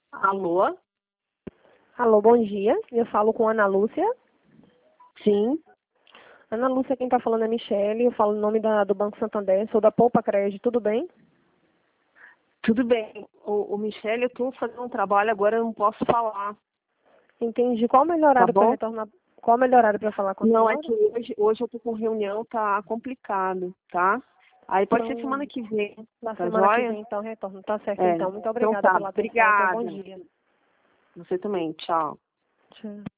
Alô? Alô, bom dia. Eu falo com Ana Lúcia. Sim, Ana Lúcia, quem está falando é Michele. Eu falo em nome do Banco Santander. Sou da Poupa Crédito. Tudo bem? tudo bem. O Michele, eu estou fazendo um trabalho agora, eu não posso falar, Entendi. Qual o melhor tá horário para bom? retornar? Qual o melhor horário para falar com a Não, é senhora? que hoje eu estou com reunião, tá complicado, tá? Aí pode ser semana Então, que vem, na tá semana que joia? vem, então, retorno. Tá certo, É, então. Muito então obrigada tá, pela atenção. Então, bom obrigada. dia. Você também, tchau. Tchau.